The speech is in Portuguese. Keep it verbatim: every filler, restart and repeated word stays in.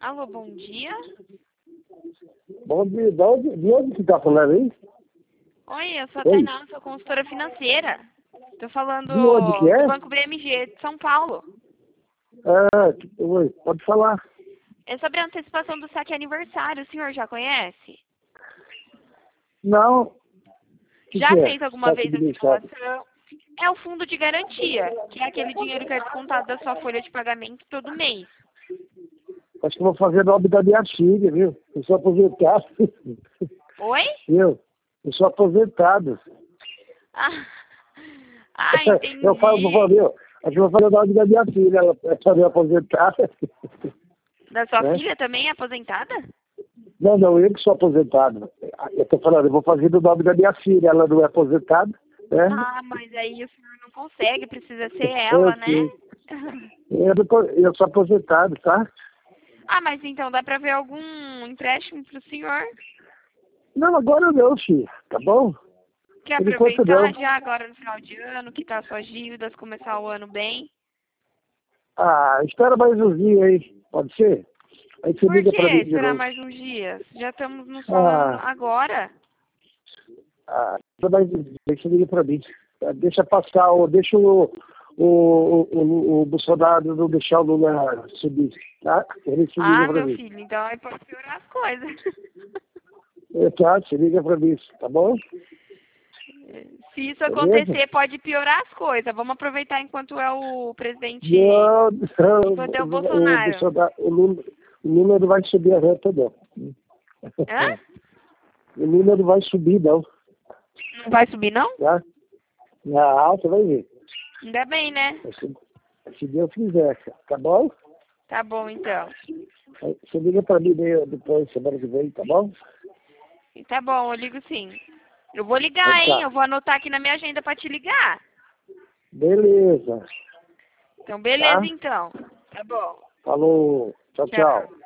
Alô, bom dia. Bom dia, de onde, de onde você tá falando aí? Oi, eu sou a Oi? Tainá, sou consultora financeira. Tô falando De onde que do é? Banco B M G de São Paulo. Ah, que- oi, pode falar. É sobre a antecipação do saque aniversário, o senhor já conhece? Não, o que, Já que é? fez alguma Saque vez de a mensagem. simulação? É o fundo de garantia, que é aquele dinheiro que é descontado da sua folha de pagamento todo mês. Acho que eu vou fazer nome da minha filha, viu? Eu sou aposentado. Oi? Viu? Eu sou aposentado. Ah, ah Eu falo, vou entendi. fazer, acho que eu vou fazer o nome da minha filha, ela é também aposentada. Da sua Né? filha também é aposentada? Não, não, eu que sou aposentado. Eu tô falando, eu vou fazer o nome da minha filha, ela não é aposentada, né? Ah, mas aí o senhor não consegue, precisa ser Eu ela, né? sei. Eu, não tô- eu sou aposentado, tá? Ah, mas então dá pra ver algum empréstimo pro senhor? Não, agora não, filho. Tá bom? Quer Por enquanto não. aproveitar já agora no final de ano, quitar suas dívidas, começar o ano bem? Ah, espera mais uns dias aí. Pode ser? Aí você Por liga que pra mim de esperar novo. mais uns dias? Já estamos nos falando Ah, agora? ah espera mais uns dias. Aí você liga pra mim. Ah, deixa passar, o, deixa o, o, o, o Bolsonaro não deixar o Lula subir, tá? Ele se liga Ah, pra meu mim. filho, então aí pode piorar as coisas. É, tá? Você liga pra mim, tá bom? Se isso Beleza? acontecer, pode piorar as coisas. Vamos aproveitar enquanto é o presidente, Não, enquanto é o não, o Bolsonaro. Bolsonaro, o Lula, o Lula não vai subir a reta, não. Hã? O Lula não vai subir, não. Não vai subir, não? Tá? Na alta vai ver. Ainda bem, né? Se, se Deus quiser, tá bom? Tá bom, então. Aí você liga pra mim daí depois, semana que vem, tá bom? Tá bom, eu ligo sim. Eu vou Então ligar, hein? tá. Eu vou anotar aqui na minha agenda pra te ligar. Beleza. Então, beleza, Tá? então. Tá bom. Falou. Tchau, tchau. Tchau.